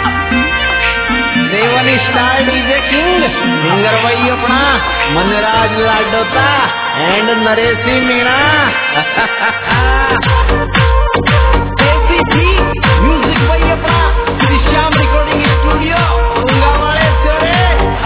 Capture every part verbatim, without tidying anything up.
सेवन star DJ king singer भाई अपना Manraj Ladota and Nareshi Meena music भाई अपना श्री श्याम रिकॉर्डिंग स्टूडियो वाले चोरे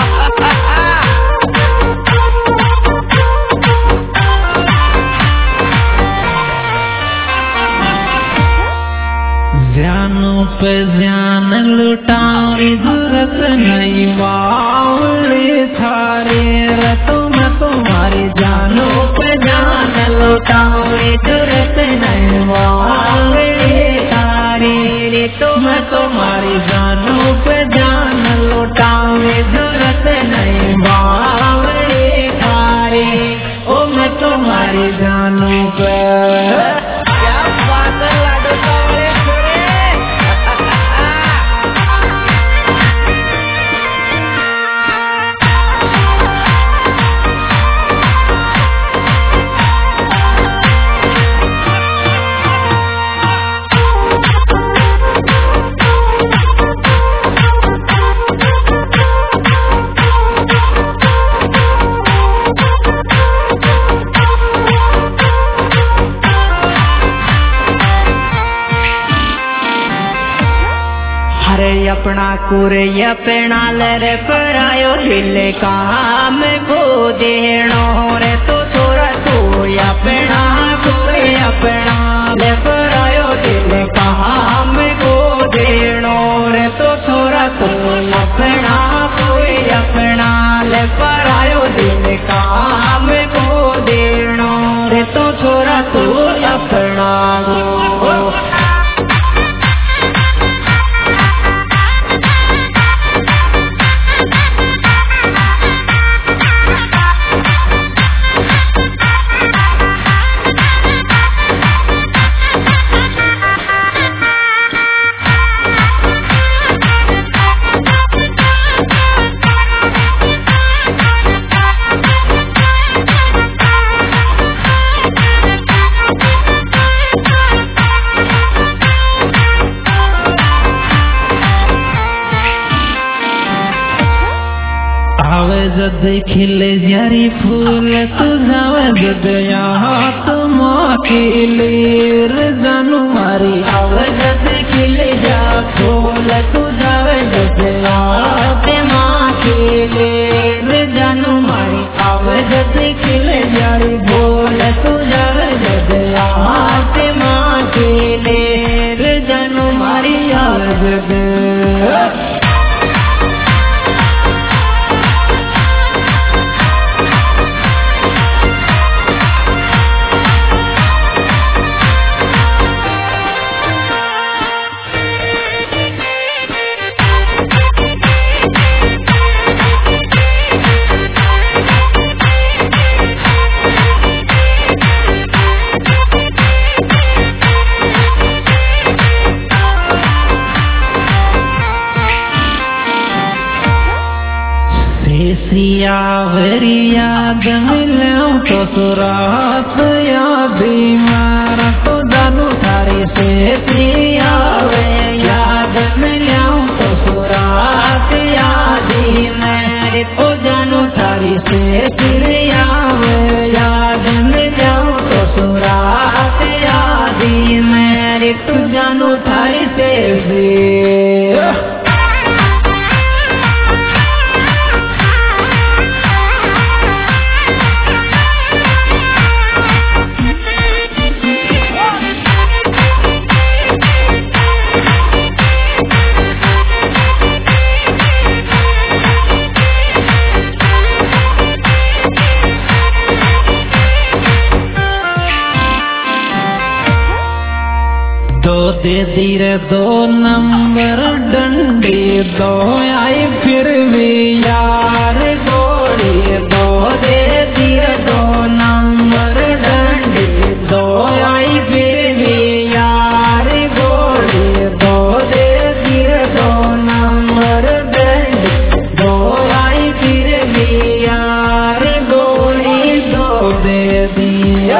ध्यानों पे ध्यान लुटाओ जरूरत नहीं बावले थारे रतों में तुम्हारी जानों पे जान लुटाओ जरूरत नहीं बावले थारे रतों में तुम्हारी जानों पे जान लुटाओ जरूरत नहीं बावले थारे ओ मैं तुम्हारी जानों पे अपना कुरे अपना लरे पर आयो हिले काम को देनो रे तो थोड़ा तू अपना कुरे अपना ले पर आयो हिले काम को देनो रे तो थोड़ा तू अपना कोई अपना ले पर आयो हिले काम को देनो रे तो थोड़ा तू अपना को जद खिले जारी फूल तुझावे जद यहाँ तुम खिले जानू मारी आवे जद खिले जा फूल तुझावे जद यहाँ तुम खिले जानू मारी आवे जद खिले जारी फूल तुझावे जद यहाँ तुम खिले जानू मारी आवे जद याद मिलो तो सुरात याद मारा तो जानू थारी से प्रिया याद मिलो तो सुरात याद मेरे तो जानू थारी से प्रिया याद मिलो तो सुरात याद मेरे तो जानू थारी से दे धीरे दो नंबर डंडी दो आई फिर भी यार गोली दो दे धीरे दो नंबर डंडी दो आई फिर भी यार गोली दो दे धीरे दो नंबर डंडी दो आई फिर भी यार गोली दो दे दिया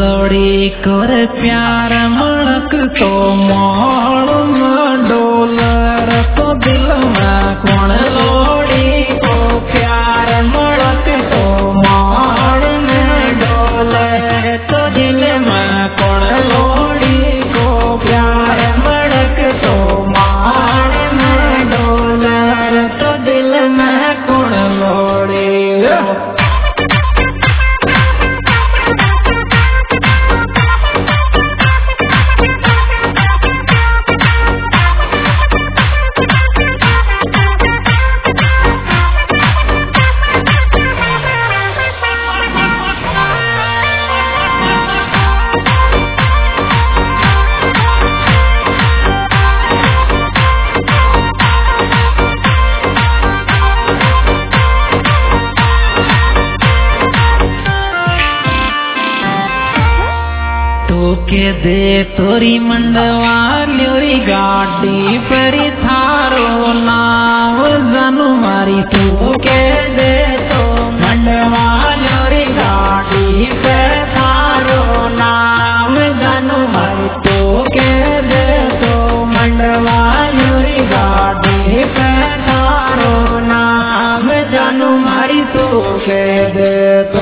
लोड़ी कर प्यार मणक तो मोड़ में डोलर तो दिल में कौन लोड़ी को प्यार मणक तो मोड़ में डोलर तो दिल में कौन लोड़ी को प्यार मणक तो मोड़ में डोलर तो दिल में कौन लोड़ी के दे तोरी मंडवा ल्योरी गाड़ी परी थारो नाव जानू मारी तू के दे तो मंडवा ल्योरी गाड़ी पे थारो नाम जानू मारी तू के दे तो मंडवा ल्योरी गाड़ी पे थारो नाम जानू मारी तू के दे तो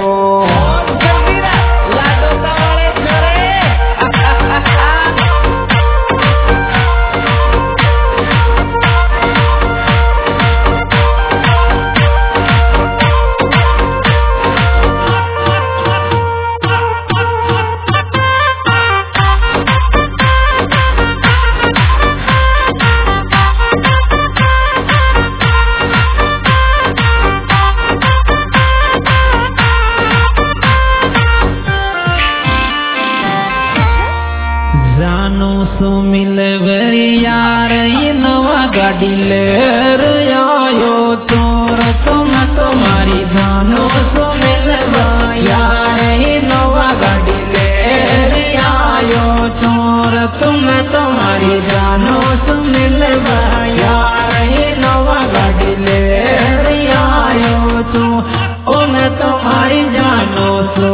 सो मिलवरी यार ये नवा गाड़ी ले आयो चोर तुम तुम्हारी जानो सो मिलवा यार ये नवा गाड़ी ले आयो चोर तुम तुम्हारी जानो सो मिलवा यार ये नवा गाड़ी ले आयो चोर उन तुम्हारी जानो सो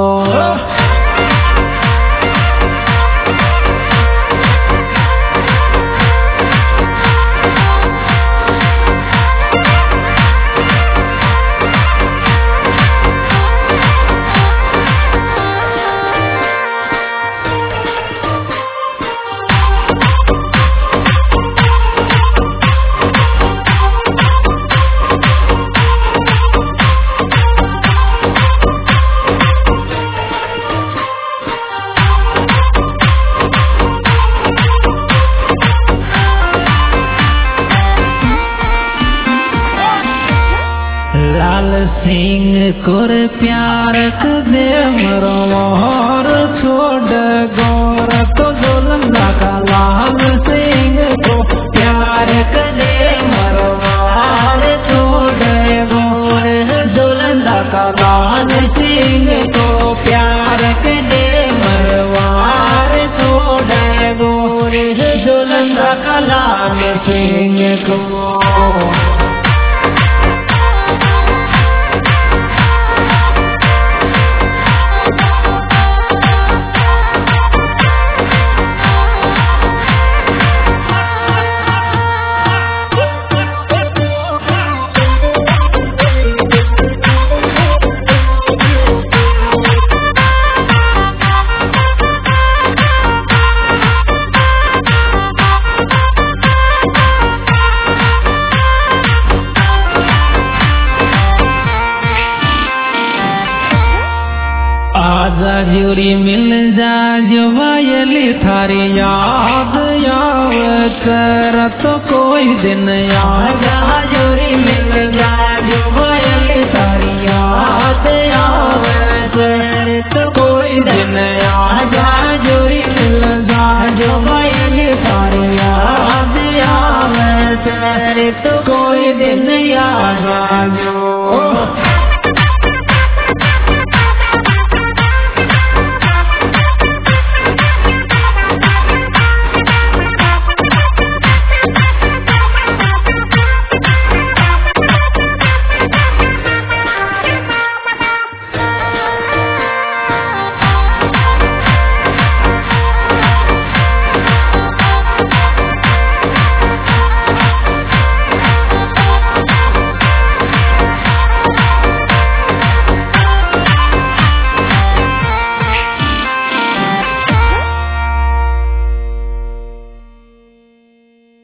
लाल सिंह कोर प्यार दे मरो और छोड़ गौर तो जोलंदा का लाल सिंह को प्यार दे मरो और छोड़ गौर जोलंदा का लाल सिंह को प्यार दे मरवार छोड़ गौर जोलंदा का लाल सिंह को आजा जोरी मिल जा जो वायली थारी याद याव कर तो कोई दिन आजा जोरी मिल जा जो वायली थारी याद याव कर तो कोई दिन आजा जोरी मिल जा जो वायली थारी याद याव कर तो कोई दिन आजा जो